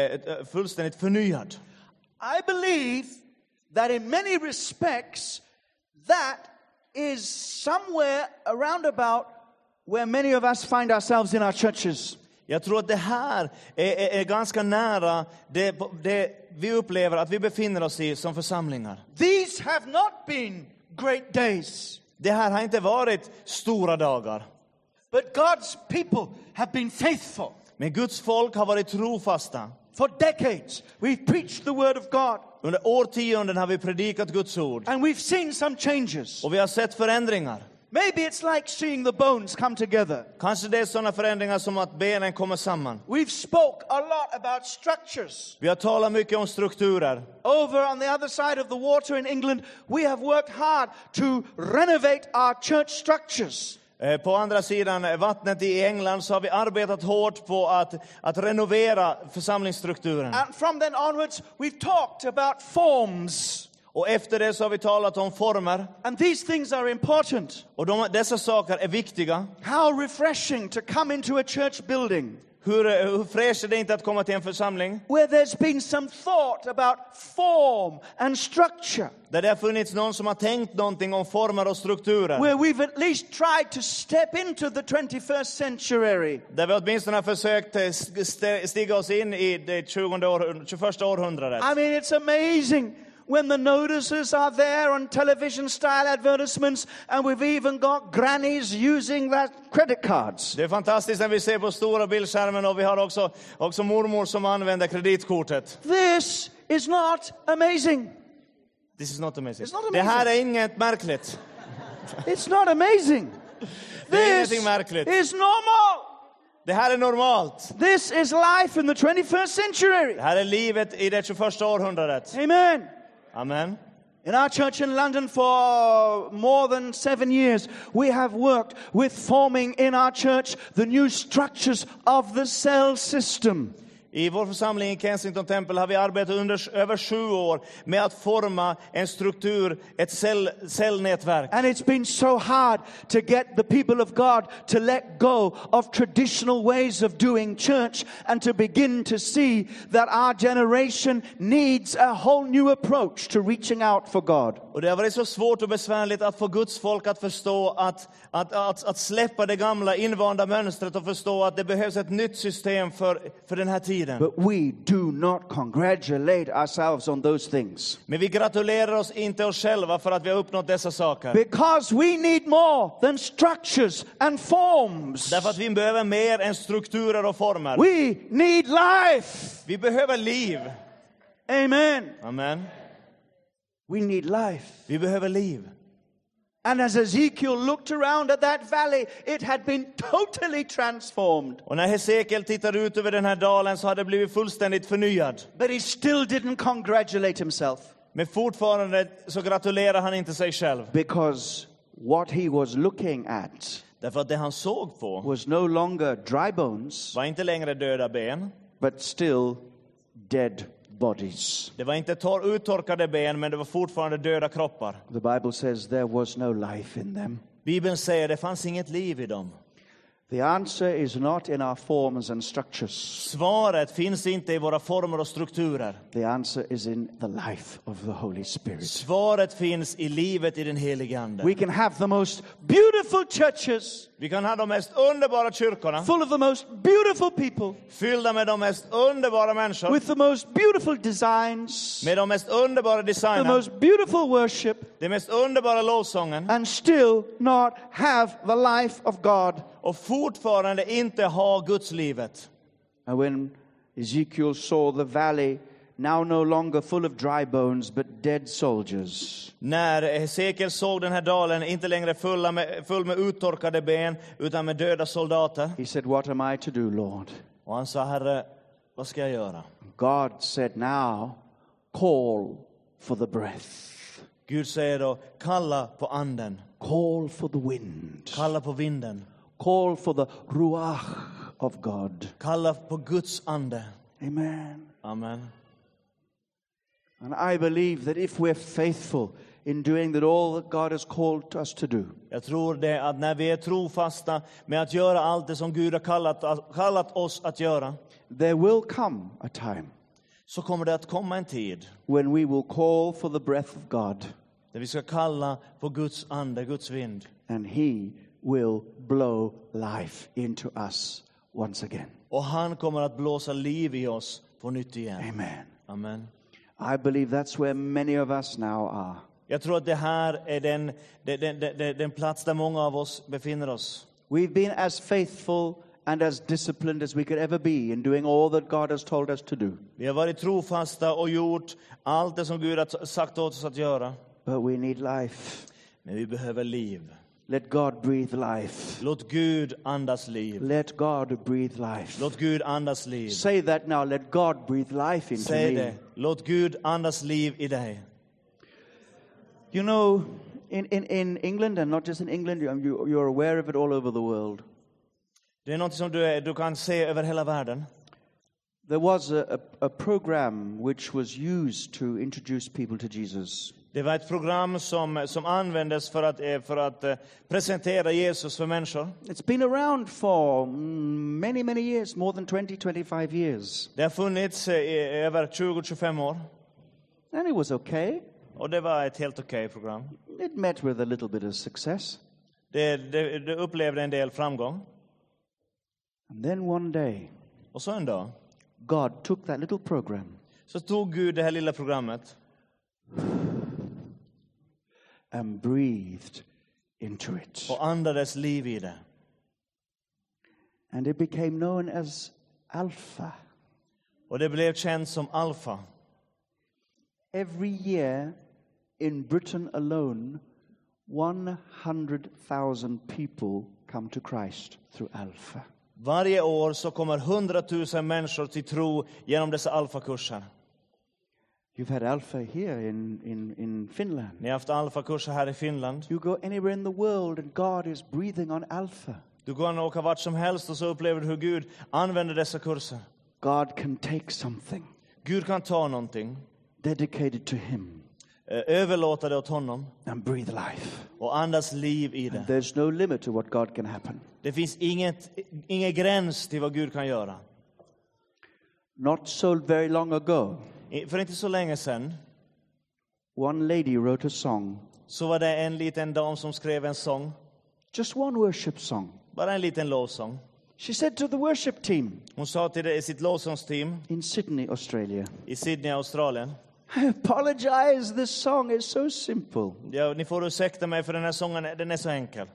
förnyad. I believe that in many respects that is somewhere around about where many of us find ourselves in our churches. Jag tror att det här är ganska nära det vi upplever att vi befinner oss i som församlingar. These have not been great days. Det här har inte varit stora dagar. But God's people have been faithful. Men Guds folk har varit trofasta. For decades we've preached the word of God. Under årtionden har vi predikat Guds ord. And we've seen some changes. Och vi har sett förändringar. Maybe it's like seeing the bones come together. Kanske det är sådana förändringar som att benen kommer samman. We've spoke a lot about structures. Vi har talat mycket om strukturer. Over on the other side of the water in England, we have worked hard to renovate our church structures. På andra sidan vattnet i England så har vi arbetat hårt på att renovera församlingsstrukturen. And from then onwards, we've talked about forms. Och efter det så har vi talat om former. And these things are important. Och dessa saker är viktiga. How refreshing to come into a church building. Hur fräscht är det inte att komma till en församling where there's been some thought about form and structure, där det har funnits någon som har tänkt någonting om former och strukturer. where we've at least tried to step into the 21st century. Där vi åtminstone har försökt stiga oss in i det 21 århundradet. I mean, it's amazing when the notices are there on television style advertisements, and we've even got grannies using that credit cards. Det är fantastiskt när vi ser på stora bildskärmen, och vi har också mormor som använder kreditkortet. This is not amazing. This is not amazing. It's not amazing. Det här är inget märkligt. It's not amazing. Det är This ingenting märkligt. is normal. Det här är normalt. This is life in the 21st century. Det här är livet i det 21 århundradet. Amen. Amen. In our church in London for more than 7 years, we have worked with forming in our church the new structures of the cell system. I vår församling i Kensington Temple har vi arbetat under över 7 år med att forma en struktur, ett cellnätverk. And it's been so hard to get the people of God to let go of traditional ways of doing church and to begin to see that our generation needs a whole new approach to reaching out for God. Och det har varit så svårt och besvärligt att få Guds folk att förstå att släppa det gamla invanda mönstret och förstå att det behövs ett nytt system för den här tiden. But we do not congratulate ourselves on those things. Men vi gratulerar oss inte oss själva för att vi har uppnått dessa saker. Because we need more than structures and forms. Därför att vi behöver mer än strukturer och former. We need life. Vi behöver liv. Amen. Amen. We need life. Vi behöver liv. And as Ezekiel looked around at that valley, it had been totally transformed. Och när Hesekiel tittar ut över den här dalen så hade det blivit fullständigt förnyad. But he still didn't congratulate himself. Men fortfarande så gratulerar han inte sig själv. Because what he was looking at Därför att det han såg på was no longer dry bones, var inte längre döda ben. but still dead bodies. Det var inte uttorkade ben, men det var fortfarande döda kroppar. The Bible says there was no life in them. Bibeln säger det fanns inget liv i dem. The answer is not in our forms and structures. Svaret finns inte i våra former och strukturer. The answer is in the life of the Holy Spirit. Svaret finns i livet i den helige Ande. We can have the most beautiful churches, Vi kan ha de mest underbara kyrkorna, full of the most beautiful people, fyllda med de mest underbara människor, with the most beautiful designs, med de mest underbara the designer, most beautiful worship, det mest underbara lovsången, and still not have the life of God. och fortfarande inte ha Guds livet. And when Ezekiel saw the valley, now no longer full of dry bones, but dead soldiers, När Hesekiel såg den här dalen inte längre full med uttorkade ben, utan med döda soldater, he said, "What am I to do, Lord?" och han sa, Herre, vad ska jag göra? God said, "Now call for the breath. Gud säger då, kalla på anden, Call for the wind. kalla på vinden, Call for the ruach of God." kalla på Guds ande. Amen. Amen. And I believe that if we're faithful in doing that all that God has called us to do, Jag tror det att när vi är trofasta med att göra allt det som Gud har kallat oss att göra, there will come a time så kommer det att komma en tid when we will call for the breath of God, där vi ska kalla på Guds ande, Guds vind. and He will blow life into us once again. Och han kommer att blåsa liv i oss på nytt igen. Amen. Amen. I believe that's where many of us now are. Jag tror att det här är den plats där många av oss befinner oss. We've been as faithful and as disciplined as we could ever be in doing all that God has told us to do. Vi har varit trofasta och gjort allt det som Gud har sagt åt oss att göra. But we need life. Men vi behöver liv. Let God breathe life. Låt Gud andas liv. Let God breathe life. Låt Gud andas liv. Say that now. Let God breathe life into Säg me. det. Låt Gud andas liv i dig. You know, in England, and not just in England, you're aware of it all over the world. Det är något som du kan se över hela världen. There was a program which was used to introduce people to Jesus. Det var ett program som användes för att presentera Jesus för människor. It's been around for many, many years, more than 20-25 years. Det har funnits i över 20-25 år. And it was okay. Och det var ett helt okej program. It met with a little bit of success. Det upplevde en del framgång. And then one day, Och så en dag God took that little program så tog Gud det här lilla programmet and breathed into it. och andades liv i det. And it became known as Alpha. Och det blev känt som Alfa. Every year in Britain alone, 100,000 people come to Christ through Alpha. Varje år så kommer 100 000 människor till tro genom dessa alfakurser. You've had Alpha here in Finland. Ni har haft alfakurser här i Finland. You go anywhere in the world and God is breathing on Alpha. Du kan åka vart som helst och så upplever du hur Gud använder dessa kurser. God can take something Gud kan ta någonting, dedicated to him överlåta det åt honom and breathe life. och andas liv i det. There's no limit to what God can happen. Det finns ingen gräns till vad Gud kan göra. Not so very long ago, För inte så länge sedan one lady wrote a song, så var det en liten dam som skrev en sång. just one worship song. Bara en liten lovsång. She said to the worship team Hon sa till sitt lovsångsteam in Sydney, Australia, i Sydney, Australien. I apologize, this song is so simple, Ja, ni får ursäkta mig för den här sången, den är så enkel.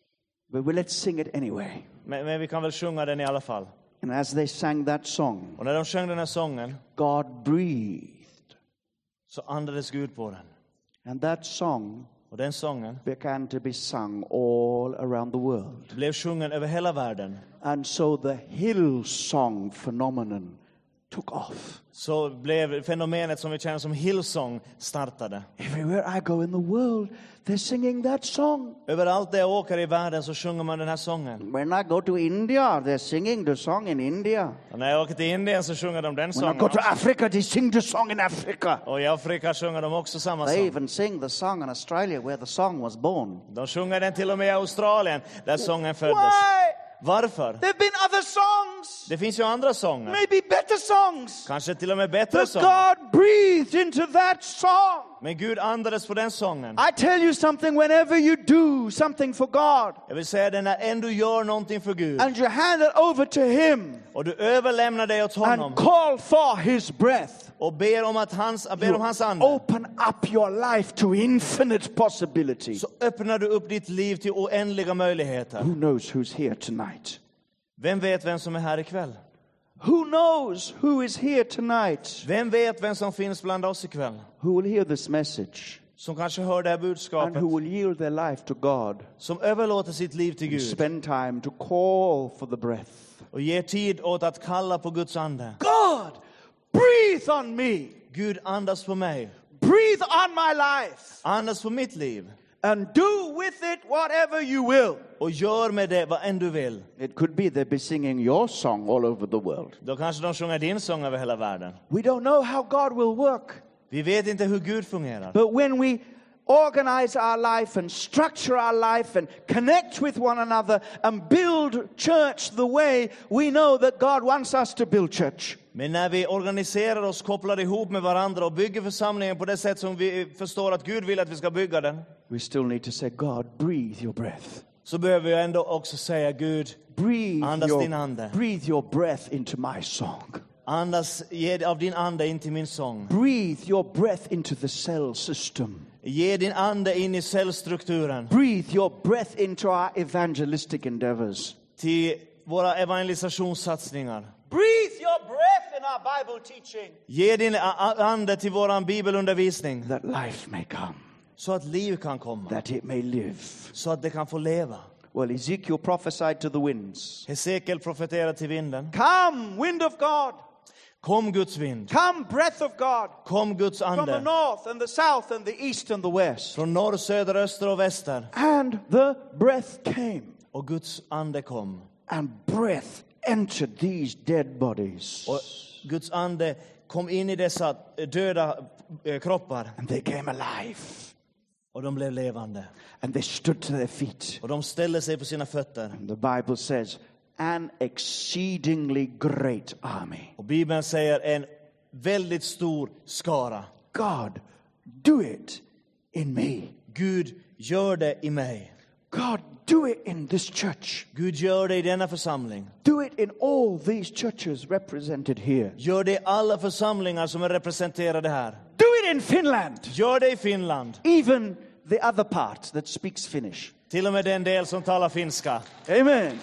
but let's sing it anyway. Men vi kan väl sjunga den i alla fall. And as they sang that song, Och när de sjöng den här sången God breathed. så andades Gud på den. And that song Och den sången began to be sung all around the world. blev sjungen över hela världen. And so the Hillsong phenomenon took off. Så blev fenomenet som vi känner som Hillsong startade. Everywhere I go in the world, they're singing that song. Överallt där jag åker i världen så sjunger man den här sången. When I go to India, they're singing the song in India. Och när jag åker till Indien så sjunger de den When I sången go to också. Africa, they sing the song in Africa. Och i Afrika sjunger de också samma They sång. even sing the song in Australia where the song was born. De sjunger den till och med i Australien där sången föddes. Why? Varför? There have been other songs, Det finns ju andra sånger. maybe better songs. Kanske till och med bättre But sånger. God breathed into that song. Men Gud andades på den sången. I tell you something, whenever you do something for God Jag vill säga det, när än du gör någonting för Gud and you hand it over to Him och du överlämnar dig åt honom and call for His breath, och ber om hans ande, open up your life to infinite possibility. så öppnar du upp ditt liv till oändliga möjligheter. Who knows who's here tonight? Vem vet vem som är här ikväll? Who knows who is here tonight? Vem vet vem som finns bland oss ikväll? Who will hear this message Som kanske hör det här and budskapet, who will yield their life to God, som överlåter sitt liv till Gud spend time to call for the breath. och ger tid åt att kalla på Guds ande. God, breathe on me. Gud, andas på mig. Breathe on my life. Andas på mitt liv. And do with it whatever you will. Och gör med det vad än du vill. It could be they'll be singing your song all over the world. Då kanske de sjunger din sång över hela världen. We don't know how God will work. Vi vet inte hur Gud fungerar. But when we organize our life and structure our life and connect with one another and build church the way we know that God wants us to build church, Men när vi organiserar oss, kopplar ihop med varandra och bygger församlingen på det sätt som vi förstår att Gud vill att vi ska bygga den, we still need to say, God, breathe your breath. så behöver vi ändå också säga, Gud, andas din ande. Breathe your breath into my song. Andas, ge av din ande in till min sång. Breathe your breath into the cell system. Ge din ande in i cellstrukturen. Breathe your breath into our evangelistic endeavors. Till våra evangelisationssatsningar. Breathe your breath in our Bible teaching. Ge din ande till våran bibelundervisning. That life may come. Så att liv kan komma. That it may live. Så att det kan få leva. Well, Ezekiel prophesied to the winds. Hesekiel profeterar till vinden. Come, wind of God. Kom Guds vind. Come, breath of God. Kom Guds From the ande. north and the south and the east and the west. Från norr, söder, öster och väster. And the breath came. Och Guds ande kom. And breath entered these dead bodies. Och Guds ande kom in i dessa döda kroppar. And they came alive. Och de blev levande. And they stood to their feet. Och de ställde sig på sina fötter. And the Bible says, an exceedingly great army. Och Bibeln säger en väldigt stor skara. God, do it in me. Gud, gör det i mig. God, do it in this church. Gud, gör det i denna församling. Do it in all these churches represented here. Gör det i alla församlingar som är representerade här. Do it in Finland. Gör det i Finland. Even the other part that speaks Finnish. Till och med den del som talar finska. Amen.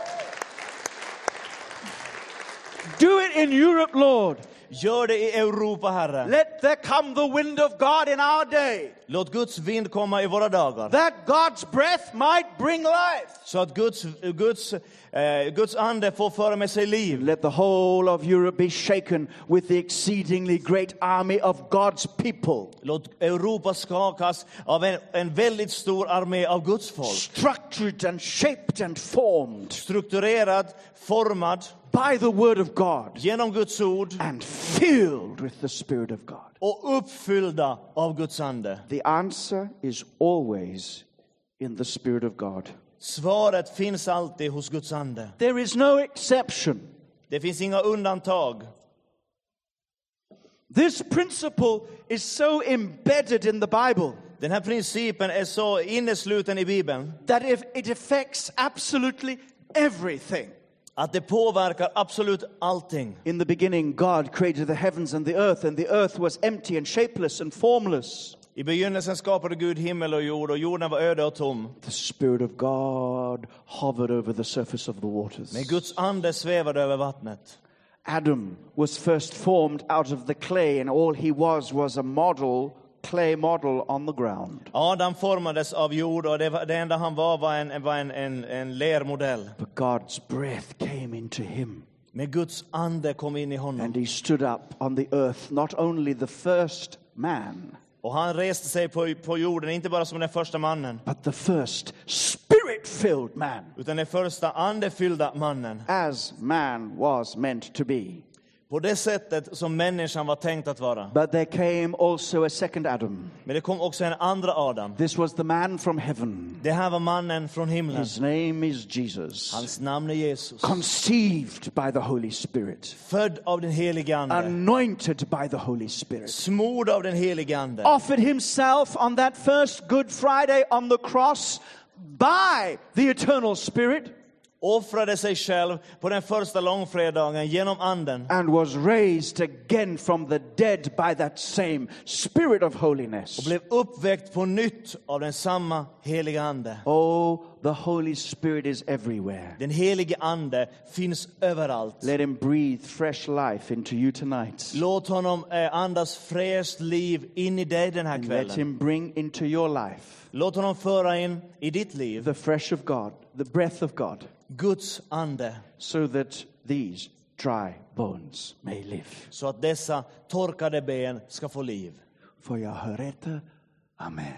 Do it in Europe, Lord. Gör det i Europa, Herre. Let there come the wind of God in our day. Låt Guds vind komma i våra dagar. That God's breath might bring life. Så att Guds ande får föra med sig liv. Let the whole of Europe be shaken with the exceedingly great army of God's people. Låt Europa skakas av en väldigt stor armé av Guds folk. Structured and shaped and formed. Strukturerad, formad. By the word of God. Genom Guds ord. And filled with the Spirit of God. Och uppfyllda av Guds ande. The answer is always in the Spirit of God. Svaret finns alltid hos Guds ande. There is no exception. Det finns inga undantag. This principle is so embedded in the Bible. Den här principen är så innesluten i Bibeln. That if it affects absolutely everything. Att det påverkar absolut allting. In the beginning God created the heavens and the earth was empty and shapeless and formless. I begynnelsen skapade Gud himmel och jorden var öde och tom. The Spirit of God hovered over the surface of the waters. Men Guds ande svävade över vattnet. Adam was first formed out of the clay and all he was a clay model on the ground. Adam formades av jord och det enda han var en lermodell. But God's breath came into him. Men Guds ande kom in i honom. And he stood up on the earth, not only the first man. Och han reste sig på jorden, inte bara som den första mannen. But the first spirit-filled man. Utan den första andefyllda mannen. As man was meant to be. På det sättet som människan var tänkt att vara. But there came also a second Adam. Men det kom också en andra Adam. This was the man from heaven. Det här var mannen från himlen. His name is Jesus. Hans namn är Jesus. Conceived by the Holy Spirit. Född av den helige ande. Anointed by the Holy Spirit. Smord av den helige ande. Offered himself on that first Good Friday on the cross by the eternal Spirit. Offrade sig själv på den första långfredagen genom anden. And was raised again from the dead by that same Spirit of holiness. Och blev uppväckt på nytt av den samma heliga ande. Oh, the Holy Spirit is everywhere. Den helige ande finns överallt. Let him breathe fresh life into you tonight. Låt honom andas fräscht liv in i dig den här And kvällen. let him bring into your life Låt honom föra in i ditt liv the fresh of God, the breath of God. Guds ande. So that these dry bones may live. Så att dessa torkade ben ska få liv. For jag hör detta. Amen.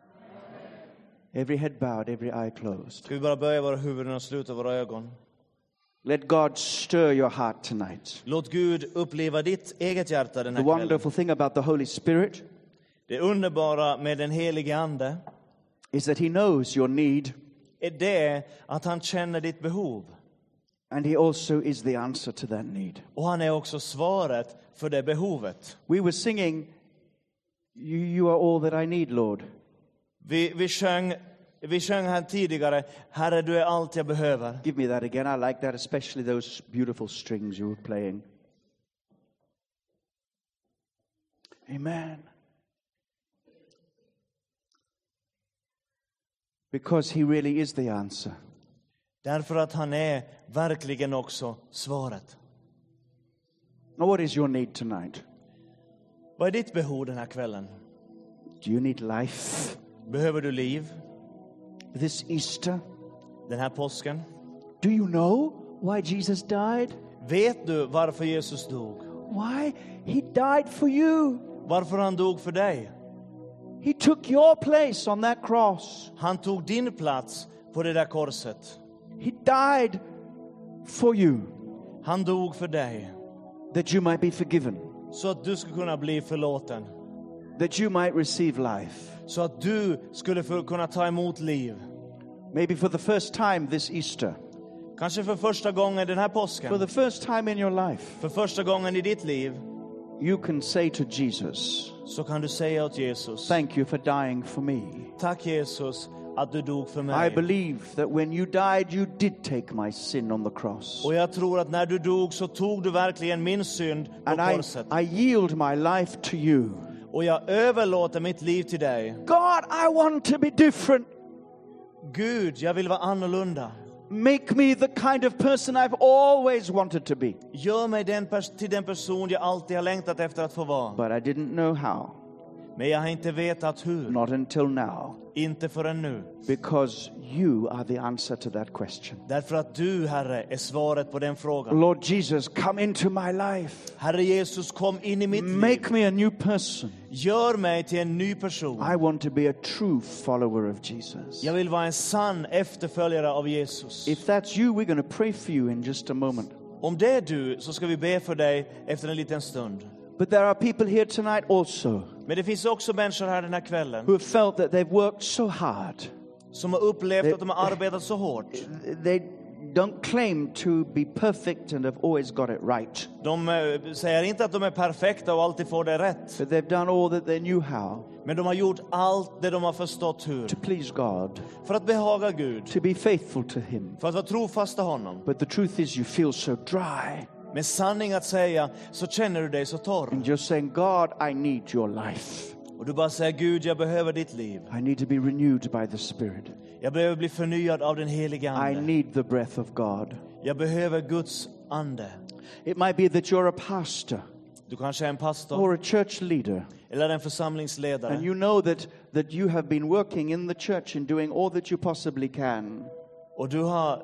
Every head bowed, every eye closed. Ska vi bara böja våra huvuden och sluta våra ögon. Let God stir your heart tonight. Låt Gud uppliva ditt eget hjärta den The här kvällen. wonderful thing about the Holy Spirit Det underbara med den helige ande is that he knows your need. är det att han känner ditt behov. And he also is the answer to that need. Och han är också svaret för det behovet. We were singing, you are all that I need, Lord. Vi sjöng här tidigare, Herre, du är allt jag behöver. Give me that again. I like that, especially those beautiful strings you were playing. Amen. Because he really is the answer. Därför att han är verkligen också svaret. Now, what is your need tonight? Vad är ditt behov den här kvällen? Do you need life? Behöver du liv This Easter? den här påsken? Do you know why Jesus died? Vet du varför Jesus dog? Why? He died for you. Varför han dog för dig? He took your place on that cross. Han tog din plats på det där korset. He died for you, Han dog för dig. that you might be forgiven. Så att du ska kunna bli förlåten. that you might receive life. Så att du skulle kunna ta emot liv. Maybe for the first time this Easter, Kanske för första gången den här for påsken. the first time in your life, För första gången i ditt liv. you can say to Jesus, Så kan du säga åt Jesus. thank you for dying for me. Tack Jesus att du dog för I mig. believe that when you died, you did take my sin on the cross. Och jag tror att när du dog så tog du verkligen min synd på And korset. I yield my life to you. Och jag överlåter mitt liv till dig. God, I want to be different. Gud, jag vill vara annorlunda. Make me the kind of person I've always wanted to be. Gör mig till den person jag alltid har längtat efter att få vara. But I didn't know how. Men jag har inte vetat hur. Not until now. Inte förrän nu. Because you are the answer to that question. Därför att du, Herre, är svaret på den frågan. Lord Jesus, come into my life. Herre Jesus, kom in i mitt liv. Make me a new person. Gör mig till en ny person. I want to be a true follower of Jesus. Jag vill vara en sann efterföljare av Jesus. If that's you, we're going to pray for you in just a moment. Om det är du så ska vi be för dig efter en liten stund. But there are people here tonight also Men det finns också människor här den här kvällen who have felt that they've worked so hard. som har upplevt att de har arbetat så hårt. They don't claim to be perfect and have always got it right. De säger inte att de är perfekta och alltid får det rätt. But they've done all that they knew how Men de har gjort allt det de har förstått hur. to please God, För att behaga Gud. to be faithful to Him. För att vara trofasta honom. But the truth is you feel so dry. Med sanning att säga så känner du dig så torr. And you're saying, God, I need your life. Och du bara säger, Gud, jag behöver ditt liv. I need to be renewed by the Spirit. Jag behöver bli förnyad av den heliga I ande. need the breath of God. Jag behöver Guds ande. It might be that you're a pastor Du kanske är en pastor or a church leader. eller en församlingsledare. And you know that you have been working in the church and doing all that you possibly can. Och du har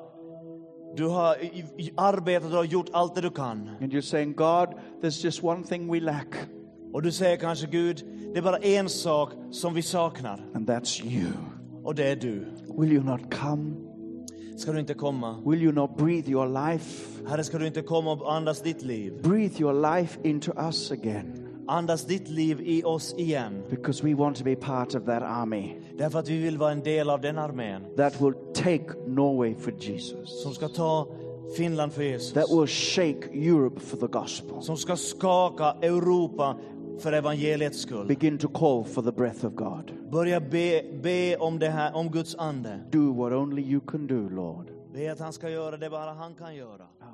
arbetat och gjort allt det du kan. And you're saying, God, there's just one thing we lack. Och du säger kanske, Gud, det är bara en sak som vi saknar. And that's you. Och det är du. Will you not come? Ska du inte komma? Will you not breathe your life? Herre, ska du inte komma och andas ditt liv? Breathe your life into us again. Andas ditt liv i oss igen. Because we want to be part of that army Därför att vi vill vara en del av den armén. that will take Norway for Jesus. Som ska ta Finland för Jesus. That will shake Europe for the gospel. Som ska skaka Europa för evangeliets skull. Begin to call for the breath of God. Börja be om det här, om Guds ande. Do what only you can do, Lord. Be att han ska göra det bara han kan göra.